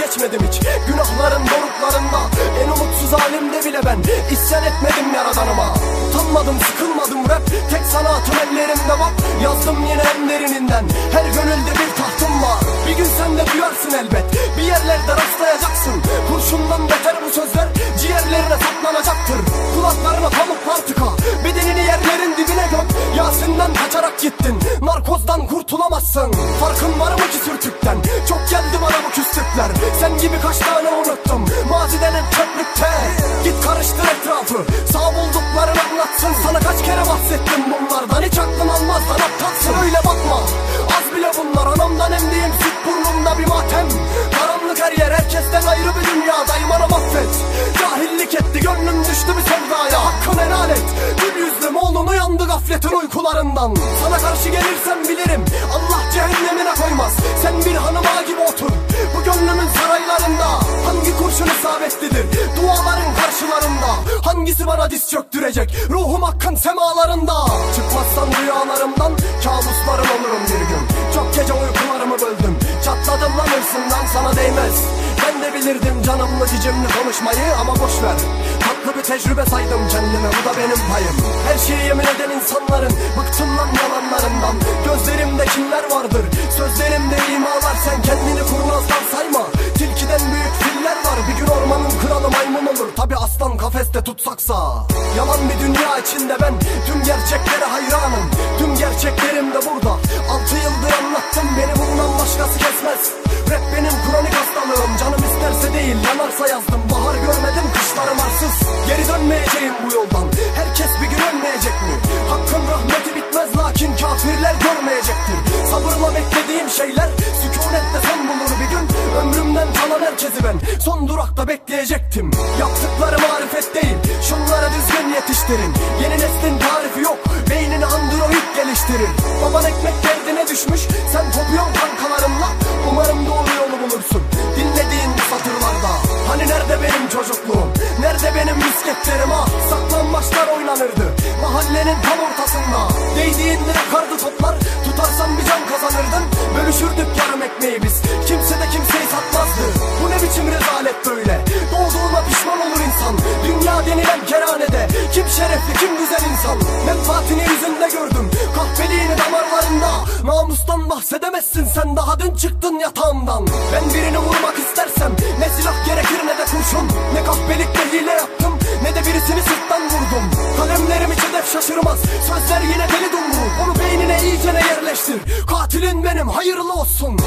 geçmedim hiç. Günahların doruklarında, en umutsuz halimde bile ben isyan etmedim yaradanıma. Utanmadım, sıkılmadım, rap tek sanatım ellerimde bak. Yazdım yine en derininden, her gönülde bir tahtım var. Bir gün sen de duyarsın elbet, bir yerlerde rastlayacaksın. Kurşundan beter bu sözler ciğerlerine saplanacaktır. Kulaklarına pamuklar tıka, bedenini yerlerin dibine göm. Yasin'den kaçarak gittin, narkozdan kurtulamazsın. Farkın var mı ki sürtükten? Çok geldi bana bu küslükler. Sen gibi kaç tane unuttum mazi denen çöplükte. Git karıştır etrafı, sağ bulduklarını anlatsın. Sana kaç kere bahsettim bunlardan, hiç aklın almaz lan aptalsın. Öyle bakma, az bile bunlar. Anamdan emdiğim süt burnumda bir matem. Karanlık her yer, herkesten ayrı bir dünya. Dayımana affet, cahillik etti, gönlüm düştü bir sevdaya. Hakkın helal et, gül yüzlüm oğlun uyandı gafletin uykularından. Sana karşı gelirsem bilirim, Allah cehennemine koymaz. Sen bir hanıma gibi otur bu gönlümün saraylarında. Hangi kurşun isabetlidir duaların karşılarında? Hangisi bana diz çöktürecek ruhum hakkın semalarında? Çıkmazsan rüyalarımdan kabuslarım olurum bir gün. Çok gece uykularımı böldüm, çatladım lan hırsından, sana değmez. Ben de bilirdim canımlı cicimli konuşmayı ama boşver. Tatlı bir tecrübe saydım kendime, bu da benim payım. Her şeyi yemin eden insanların, bıktım lan yalanlarından. Gözlerimde kimler vardır, sözlerimde imalar. Sen kendini kurnazdan sayma, tilkiden büyük filler var. Bir gün ormanın kralı maymun olur, tabi aslan kafeste tutsaksa. Yalan bir dünya içinde ben tüm gerçeklere hayranım. Tüm gerçeklerim de burada, 6 yıldır anlattım, beni bundan başkası kesmez. Rap benim kronik hastalığım, canım isterse değil yanarsa yazdım. Bahar görmedim, kışlarım arsız, geri dönmeyeceğim bu yoldan. Herkes bir gün ölmeyecek mi? Hakkın rahmeti bitmez lakin kafirler görmeyecektir. Sabırla beklediğim şeyler sükunette son bulur bir gün. Ömrümden kalan herkesi ben son durakta bekleyecektim. Yaptıkları marifet değil, şunlara düzgün yetiştirin. Yeni neslin tarifi yok, beynini android geliştirir. Baban ekmek derdine düşmüş, sen kopuyorsun kankalarınla. Umarım doğru yolu bulursun dinlediğin bu satırlarda. Hani nerede benim çocukluğum, nerede benim misketlerim ha? Saklambaçlar oynanırdı mahallenin tam ortasında. Değdiğinde yakardı toplar, tutarsan bir can kazanırdın. Bölüşürdük yarım ekmeği biz, kimse de kimseyi satmazdı. Bu ne biçim rezalet böyle, doğduğuna pişman olur insan. Dünya denilen kerhanede kim şerefli kim güzel insan. Menfaatini yüzünde gördüm, kahveliğini damarlarında. Namustan bahsedemezsin sen, daha dün çıktın yatağımdan. Ben birini vurmak istersem ne silah gerekir ne de kurşun. Ne kahpelikle hile yaptım, ne de birisini sırttan vurdum. Kalemlerim hiç hedef şaşırmaz, sözler yine deli dumru. Onu beynine iyicene yerleştir, katilin benim hayırlı olsun.